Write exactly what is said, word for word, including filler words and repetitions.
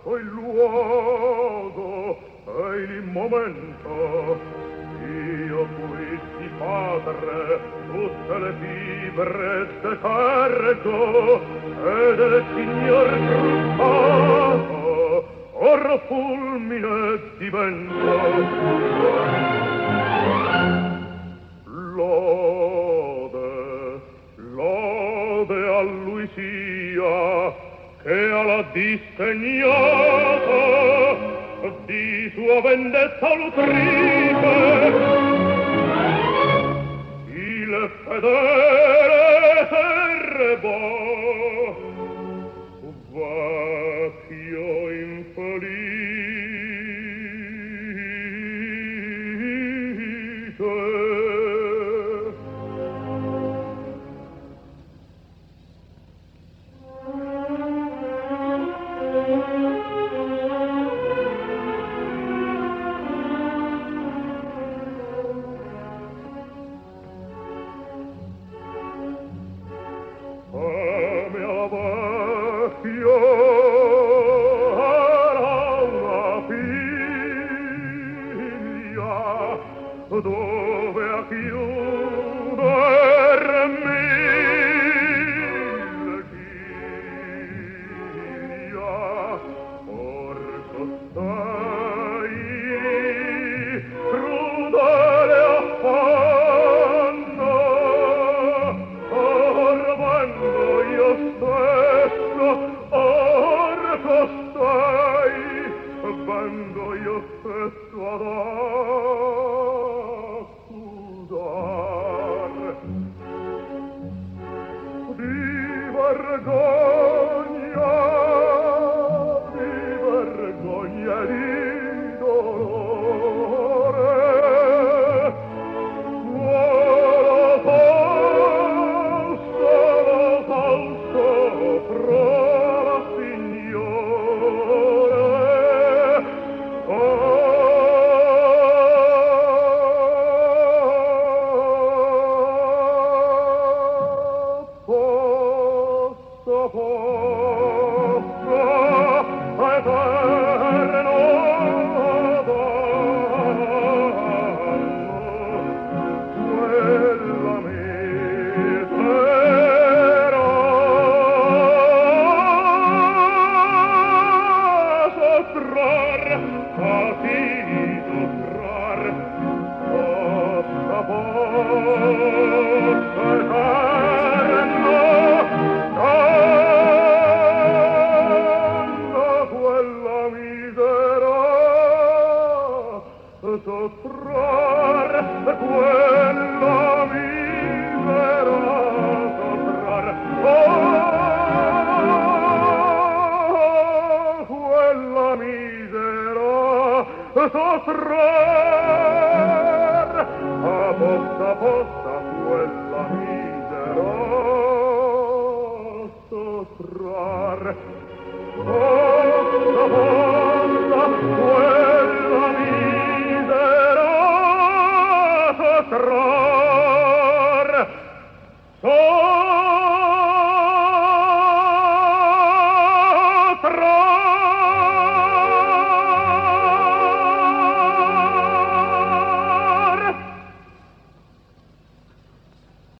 il luogo e il momento. Io fui di padre, tutte le fibre de cargo e del signor cruzato, or fulmine divento. Lode, lode a lui sia, che alla dissegnata di sua vendetta nutrice il fedele serbo vecchio infelice. Dove a chiudermi le chiglia, or costai crudele affanno, or vendo io stesso, or costai vendo io stesso ad vergogna, di vergogna di dolore. Solo falso, falso, prova, signore. Oh, soffrar quella misera, soffrar oh, quella misera, soffrar apposta, apposta quella misera, soffrar